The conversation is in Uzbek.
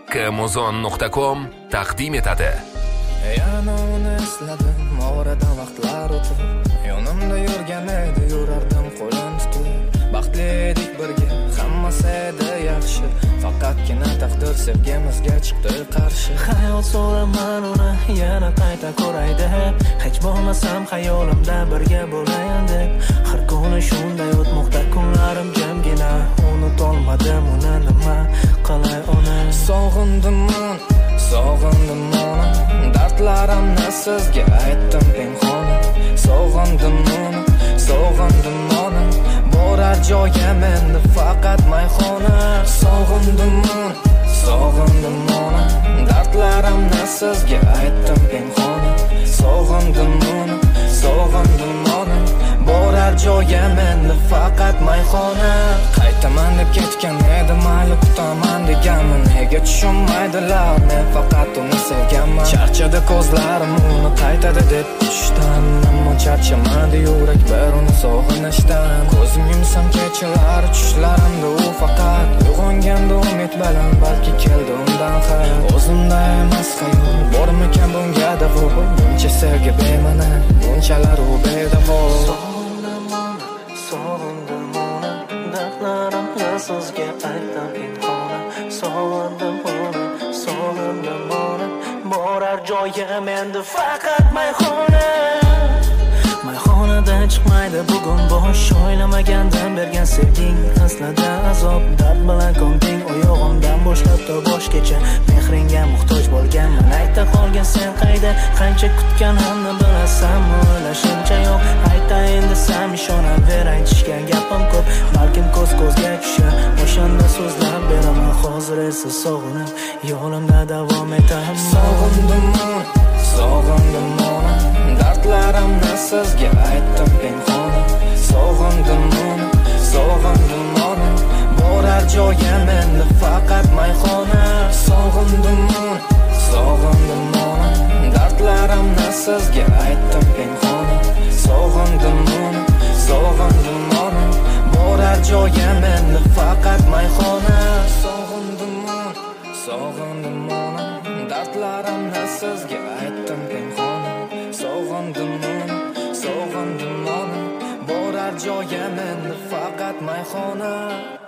kmuzon.com taqdim etadi. Yana uni esladim, oradan vaqtlar o'tib, yonimda yurgan edi, yurardim qo'lim tutib. Baxtli edik birga, hammasi edi yaxshi, faqatgina taqdir sevgimizga chiqdi qarshi. Xayol so'raman uni yana qayta ko'ray deb, hech bo'lmasam xayolimda birga bo'layin deb. Har kuni shunday o'tmoqda kunlarim jamgina, unutolmadim uni, nima qilay uni. Sog'indim uni, dardlarimni sizga aytdim pinhona. Sog'indim uni, borar joyim endi faqat mayxona. Sog'indim uni, dardlarimni sizga aytdim pinhona. Sog'indim uni, borar joyim endi faqat mayxona. Qaytaman deb ketgan edi, mayli kutaman deganman, nega tushunmaydilar, men faqat uni sevganman. Charchadi ko'zlarim uni qaytadi deb kutishdan, ammo charchamadi yurak bir uni sog'inishdan. Ko'zim yumsam kechalar tushlarimda u faqat uyg'onganda umid bilan, balki keldi undan xayol. O'zimda emas xayol, bormikan bunga davo, buncha sevgi bema'ni, bunchalar u bedavo. Sog'indim uni, dardlarimni sizga aytdim pinhona. Sog'indim uni, borar joyim endi faqat mayxona. Mayxonadan chiqmaydi bugun bosh, o'ylamagandan bergan sevging aslida azob. Dard bilan ko'mding oyog'imdan boshlab to boshgacha, mehringga muhtoj bo'lganman, ayta qolgan sen qayda, qancha kutganimni bilasan, o'ylashimcha yo'q. Aytayin desam ishonaver, aytishgan gapim ko'p, balkim ko'z-ko'zga tushar, o'shanda so'zlab beraman. Hozir esa sog'inib yo'limda davom etaman. Sog'indim uni, dardlarimni sizga aytdim pinhona. Sog'indim uni, borar joyim endi faqat mayxona. Sog'indim uni, dardlarimni sizga aytdim pinhona. Sog'indim uni, borar joyim endi faqat mayxona. Sog'indim uni, dardlarimni sizga aytdim pinhona. Sog'indim uni, borar joyim endi faqat mayxona.